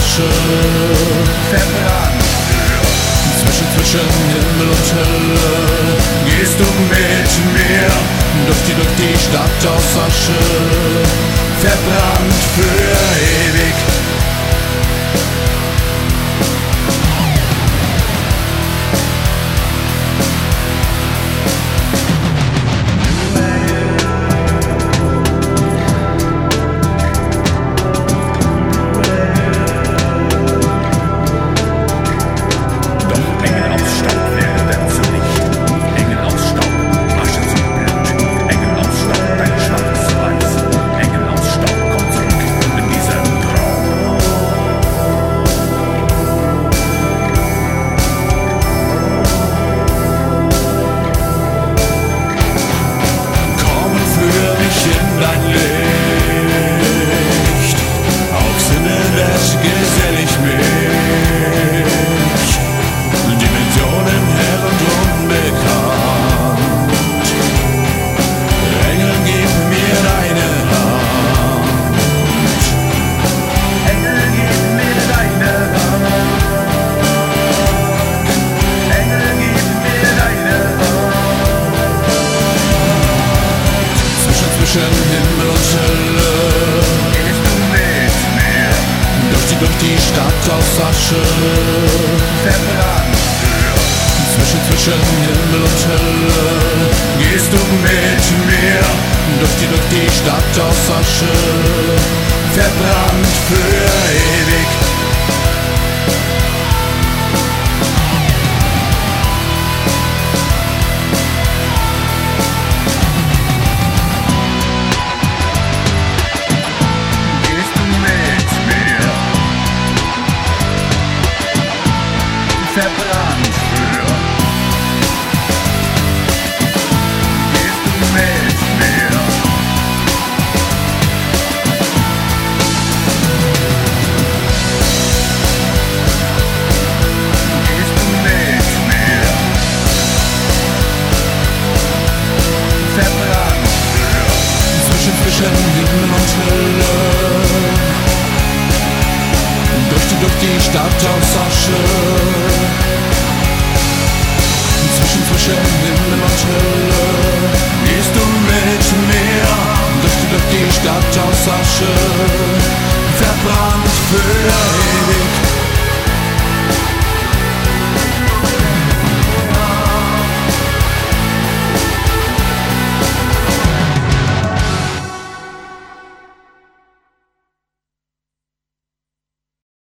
Asche. verbrannt Zwischen Himmel und Hölle gehst du mit mir durch die Stadt aus Asche, verbrannt für ewig. Zwischen Himmel und Hölle gehst du mit mir durch die Stadt aus Asche, verbrannt zwischen Himmel und Hölle gehst du mit mir durch die Stadt aus Asche, verbrannt für ewig. verbrannt für. Gehst du mit mir? Gehst du mit mir? Verbrannt für. Zwischen Himmel und Hölle durch die Stadt aus Asche, zwischen Himmel und Hölle gehst du mit mir durch die Stadt aus Asche, verbrannt für ewig.